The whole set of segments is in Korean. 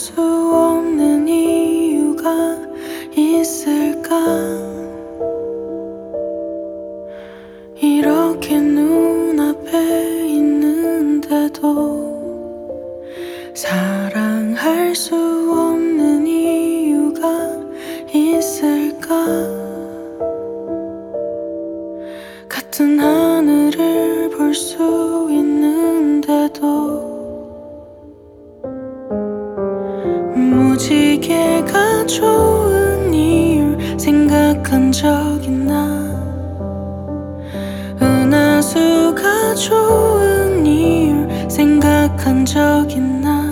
수 없는 이유가 있을까? 이렇게 눈앞에 있는데도 사랑할 수 없는 이유가 있을까? 같은 하늘을 볼 수 있는데도 무지개가 좋은 이유 생각한 적 있나? 은하수가 좋은 이유 생각한 적 있나?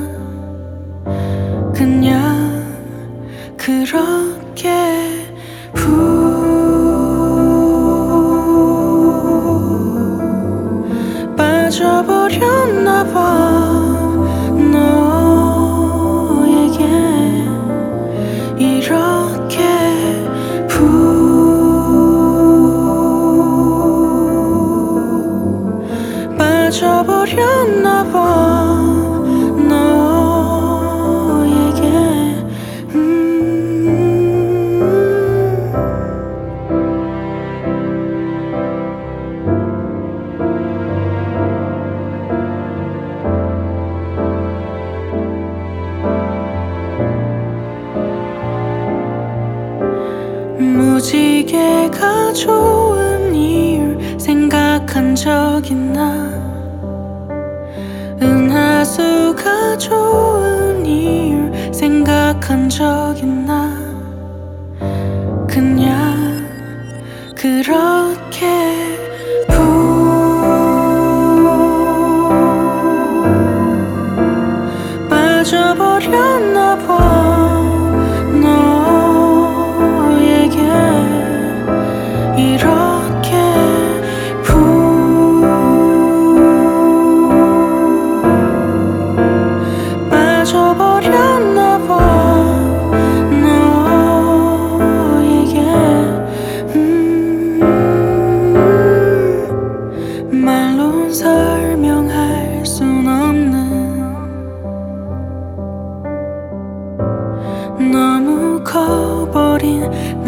그냥 그렇게 빠져버렸나 봐. 너에게 이렇게 빠져버렸나 봐. 너에게 무지개가 좋은 이유 생각한 적 있나? 은하수가 좋은 이유 생각한 적 있나? 그냥 그렇게 빠져버렸나 봐. 너에게 이렇게 빠져버렸나 봐. 너에게 말론 설명할 순 없는 너무 커버린